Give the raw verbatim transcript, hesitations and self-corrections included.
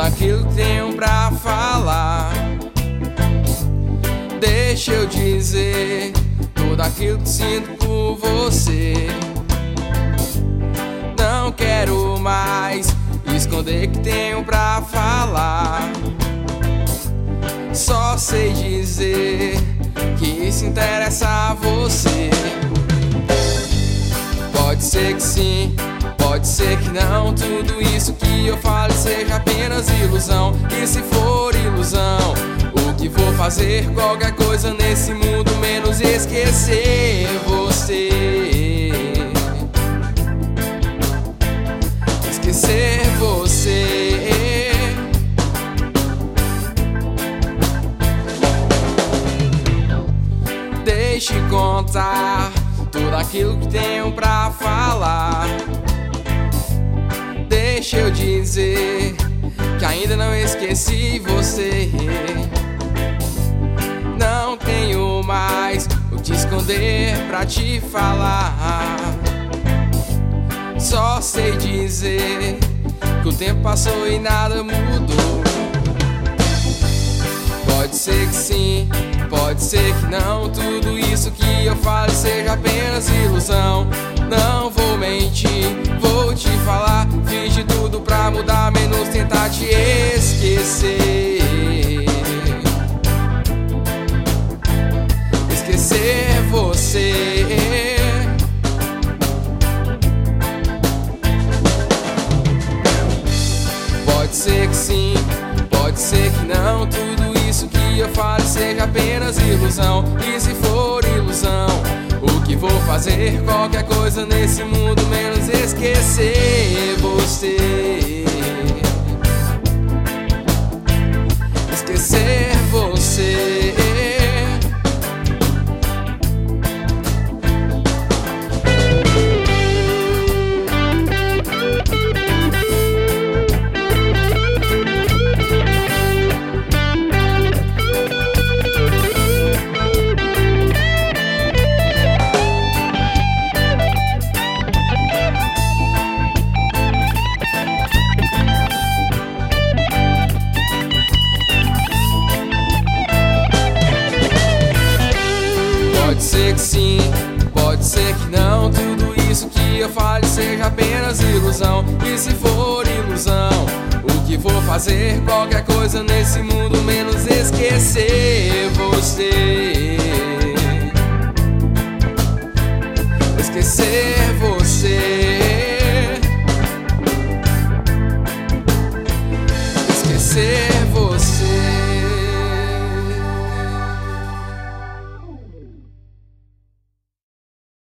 aquilo que tenho pra falar. Deixa eu dizer tudo aquilo que sinto por você. Não quero mais esconder que tenho pra falar. Só sei dizer que isso interessa a você. Pode ser que sim, pode ser que não. Tudo isso que eu falo seja apenas ilusão. E se for ilusão, o que vou fazer? Qualquer coisa nesse mundo menos esquecer você. Esquecer você. Deixe contar tudo aquilo que tenho pra falar. Deixa eu dizer que ainda não esqueci você. Não tenho mais o que esconder pra te falar. Só sei dizer que o tempo passou e nada mudou. Pode ser que sim, pode ser que não. Tudo isso que eu falo seja apenas ilusão. Não vou mentir, vou te falar. Fiz de tudo pra mudar, menos tentar te esquecer. Esquecer você. Pode ser que sim, pode ser que não. Tudo isso que eu falo seja apenas ilusão. E se for ilusão, o que vou fazer? Qualquer coisa nesse mundo menos esquecer você. Esquecer você. Pode ser que sim, pode ser que não. Tudo isso que eu falo seja apenas ilusão. E se for ilusão, o que vou fazer? Qualquer coisa nesse mundo menos esquecer você.